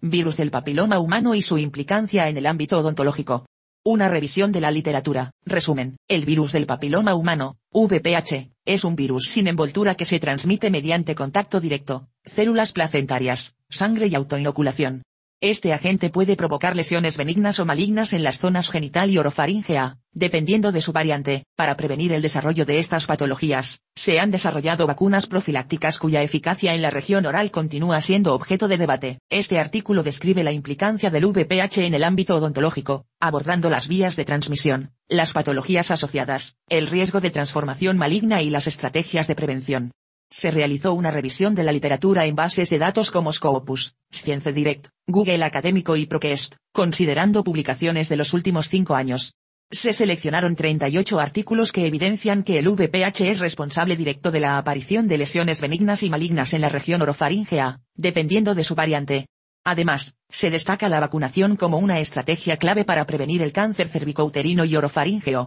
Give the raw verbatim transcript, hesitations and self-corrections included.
Virus del papiloma humano y su implicancia en el ámbito odontológico. Una revisión de la literatura. Resumen. El virus del papiloma humano, V P H, es un virus sin envoltura que se transmite mediante contacto directo, células placentarias, sangre y autoinoculación. Este agente puede provocar lesiones benignas o malignas en las zonas genital y orofaríngea, dependiendo de su variante. Para prevenir el desarrollo de estas patologías, se han desarrollado vacunas profilácticas cuya eficacia en la región oral continúa siendo objeto de debate. Este artículo describe la implicancia del V P H en el ámbito odontológico, abordando las vías de transmisión, las patologías asociadas, el riesgo de transformación maligna y las estrategias de prevención. Se realizó una revisión de la literatura en bases de datos como Scopus, ScienceDirect, Google Académico y ProQuest, considerando publicaciones de los últimos cinco años. Se seleccionaron treinta y ocho artículos que evidencian que el V P H es responsable directo de la aparición de lesiones benignas y malignas en la región orofaríngea, dependiendo de su variante. Además, se destaca la vacunación como una estrategia clave para prevenir el cáncer cervicouterino y orofaríngeo.